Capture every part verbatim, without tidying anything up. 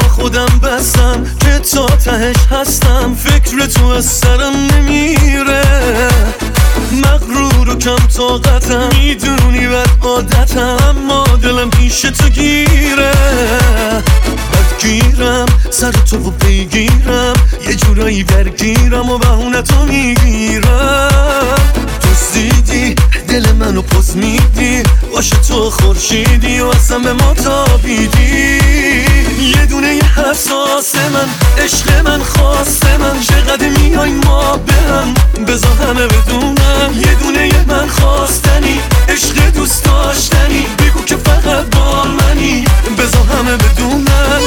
خودم بستم که تا تهش هستم، فکر تو از سرم نمیره. مغرور و کم طاقتم، میدونی بد عادتم، اما دلم پیش تو گیره. بدگیرم سر تو و پیگیرم، یه جورایی درگیرم و بهونه تو میگیرم. دزدیدی دل منو پس میدی، باشه تو خورشیدی و اصلا به ما تابیدی. یه دونه یه حساس من، عشق من، خواست من، چقدر میای ما برم بزا همه بدونم. یه دونه یه من خواستنی، عشق دوست داشتنی، بگو که فقط با منی بزا همه بدونم.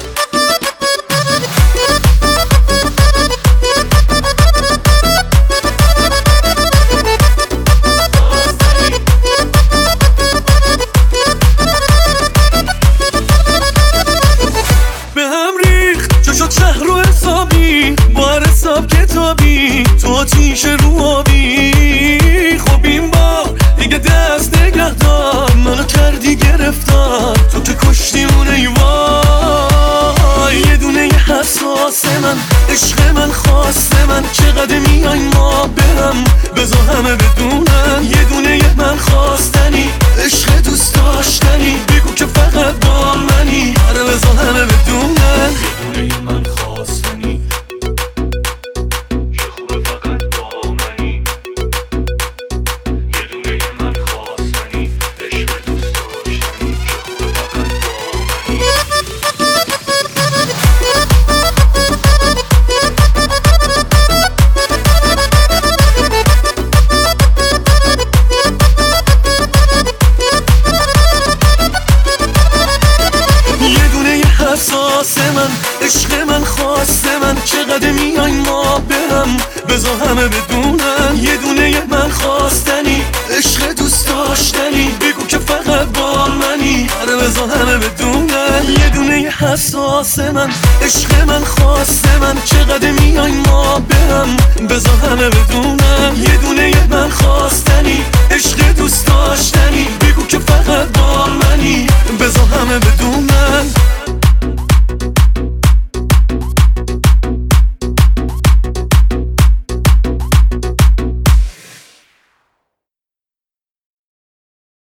شهر رو حسابی با هر حساب کتابی، تو آتیش رو آبی. خب این بار دیگه دست نگه دار، منو کردی گرفتار، تو که کشتیمون ای وای. یه دونه یه حساس من، عشق من، خواست من، چقدر میای ما برم بزا همه بدونم. یه دونه یه من خواستنی، عشق دوست داشتنی، بگو که فقط با منی، آره بزا همه بدونم. یه دونه یه من خواستنی، چه خوبه فقط با منی. یه دونه یه من خواستنی، عشق دوست داشتنی، چه خوبه فقط با منی. حساس من، عشق من، خواست من، چقدر میای ما برم بزا همه بدونن. یه دونه یه من خواستنی، عشق دوست داشتنی، بگو که فقط با منی، آره بزا همه بدونن. یه دونه یه حساس من، عشق من، خواست من، چقدر میای ما برم بزا همه بدونن. یه دونه یه من خواستنی، عشق دوست داشتنی، بگو که فقط با منی بزا همه بدونن.